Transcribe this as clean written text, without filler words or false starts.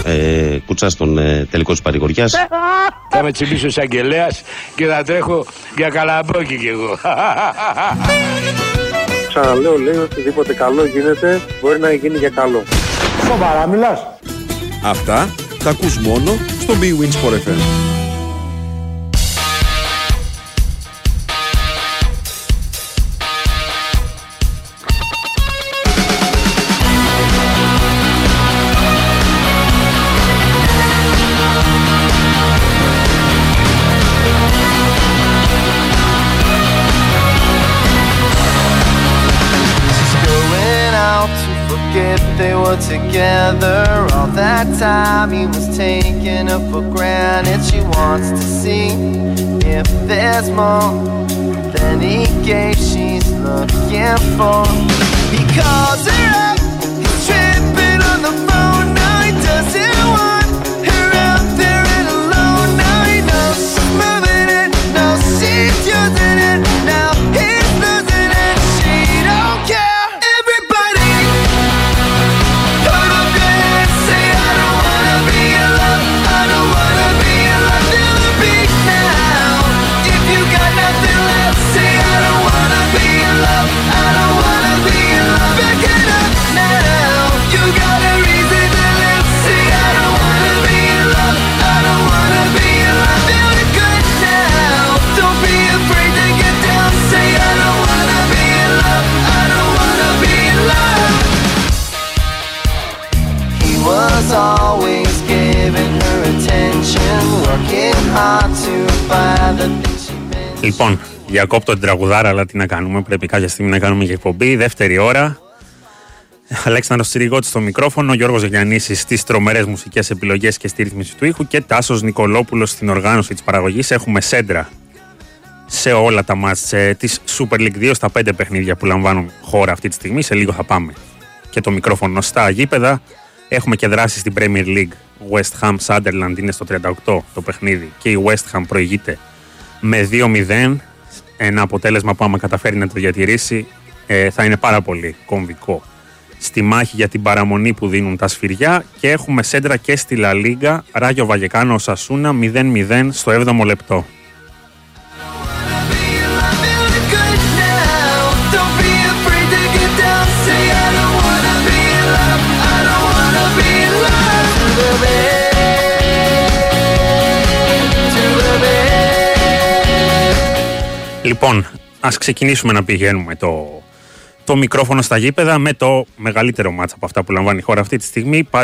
Κουτσά στον τελικό της παρηγοριάς. Θα με τσιμπήσω σαν αγγελέας και θα τρέχω για καλαμπόκι κι εγώ. Ξαναλέω, λέει οτιδήποτε καλό γίνεται μπορεί να γίνει για καλό. Σοβαρά μιλάς? Αυτά τα ακούς μόνο στο Big Win Sport FM. They were together all that time. He was taking her for granted. She wants to see if there's more than he gave. She's looking for. He calls her up. He's tripping on the phone. Now he doesn't want her out there and alone. Now he knows she's moving it. Knows she's using it. Now he's losing it. She don't care. Always giving her attention, working hard to find the things she meant. Λοιπόν, διακόπτω την τραγουδάρα, αλλά τι να κάνουμε, πρέπει κάποια στιγμή να κάνουμε και εκπομπή. Δεύτερη ώρα. Αλέξανδρος Τσιριγώτης στο μικρόφωνο, Γιώργος Γιαννήσης στις τρομερές μουσικές επιλογές και στη ρύθμιση του ήχου και Τάσος Νικολόπουλος στην οργάνωση της παραγωγής. Έχουμε σέντρα σε όλα τα μάτς της Super League 2 στα 5 παιχνίδια που λαμβάνουν χώρα αυτή τη στιγμή. Σε λίγο θα πάμε και το μικρόφωνο στα γήπεδα. Έχουμε και δράση στην Premier League. West Ham Sunderland είναι στο 38 το παιχνίδι και η West Ham προηγείται με 2-0. Ένα αποτέλεσμα που άμα καταφέρει να το διατηρήσει θα είναι πάρα πολύ κομβικό στη μάχη για την παραμονή που δίνουν τα σφυριά. Και έχουμε σέντρα και στη La Liga. Ράγιο Βαγεκάνο Οσασούνα 0-0 στο 7ο λεπτό. Λοιπόν, ας ξεκινήσουμε να πηγαίνουμε το μικρόφωνο στα γήπεδα με το μεγαλύτερο μάτς από αυτά που λαμβάνει η χώρα αυτή τη στιγμή.